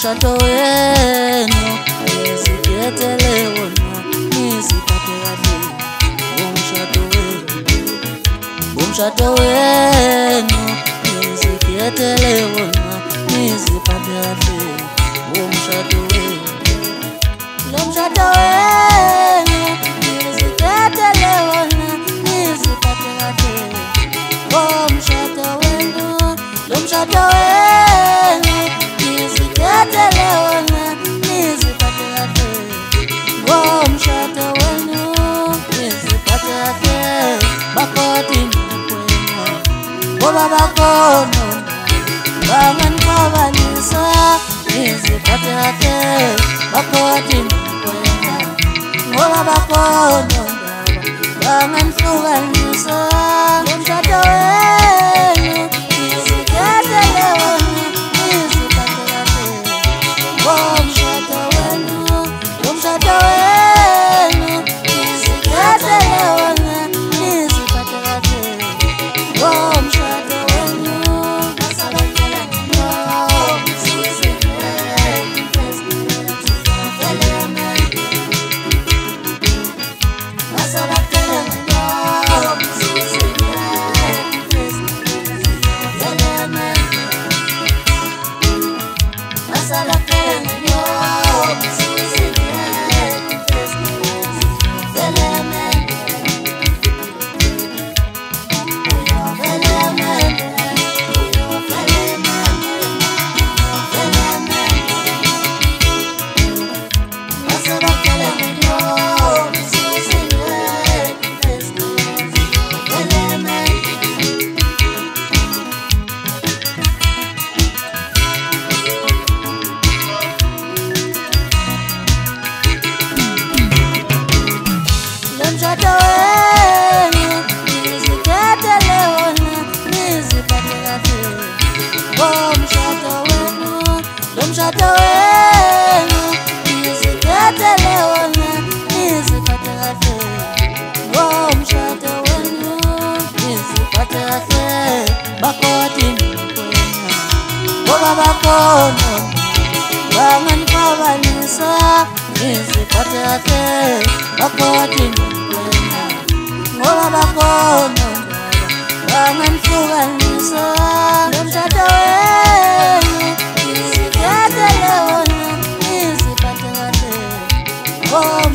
umshado wenu nizikhetele wona niziphathe kahle umshado wenu nizikhetele wona niziphathe kahle umshado wenu umshado wenu nizikhetele wona niziphathe kahle umshado wenu umshado wenu nizikhetele wona niziphathe kahle umshado wenu niziphathe kahle bakoti mkwena ngoba bakhona banganixabanisa niziphathe kahle bakoti mkwena ngoba bakhona banganihlukanisa umshado wenu nizikhetele wona niziphathe kahle umshado wenu umshado wenu nizikhetele wona niziphathe kahle umshado wenu asabakela umshado wenu nizikhetele wona niziphathe kahle umshado wenu umshado wenu nizikhetele wona niziphathe kahle umshado wenu niziphathe kahle bakoti mkwena ngoba bakhona banganixabanisa niziphathe kahle bakoti mkwena ngoba bakhona banganihlukanisa umshado wenu nizikhetele wona niziphathe kahle